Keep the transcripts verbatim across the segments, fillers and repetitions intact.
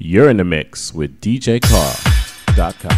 You're in the mix with D J Carr dot com.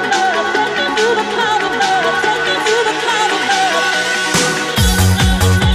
Take me to the cloud of love.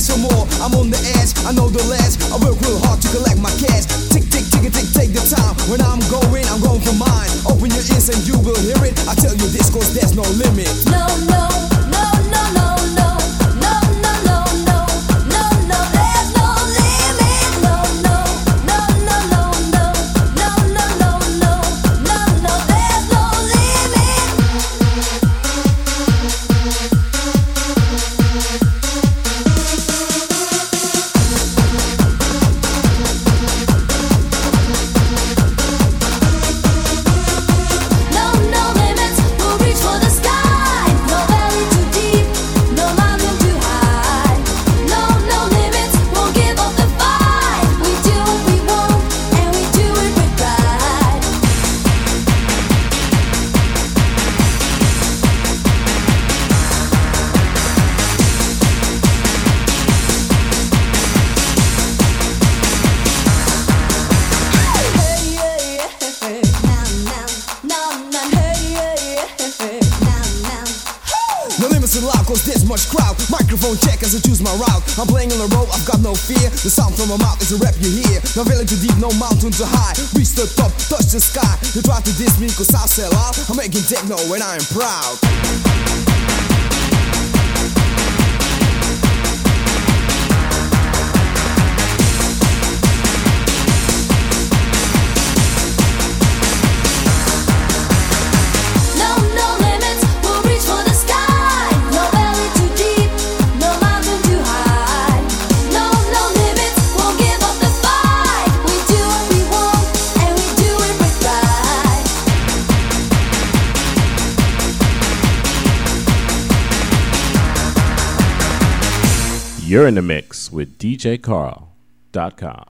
some more. I'm on the edge, I know the less. I work real hard to collect my cash. Tick, tick, tick, tick, take the time. When I'm going, I'm going for mine. Open your ears and you will hear it. I tell you this cause there's no limit. No, no, no, no, no, no. No, no, no, no. No, no, there's no limit. No, no, no, no, no, no. No, no, no, no. No, no, there's no limit. No, no limits, we'll reach for the sky. No valley too deep, no mountain too high. No, no limits, won't give up the fight. We do what we want, and we do it with pride. Hey, yeah, yeah. Now, now, now, now. Hey, yeah, yeah. Now, now. No limits allowed cause there's much crowd. Microphone check as I choose my route. I'm playing on the road, I've got no fear. The sound from my mouth is a rap you hear. No valley too deep, no mountain too high. Reach the top, touch the sky. You try to diss me cause I sell out. I'm making techno and I am proud. No, no limits, we'll reach for the sky. No valley too deep, no mountain too high. No, no limits, won't give up the fight. We do what we want, and we do it with pride. You're in the mix with D J Carl dot com.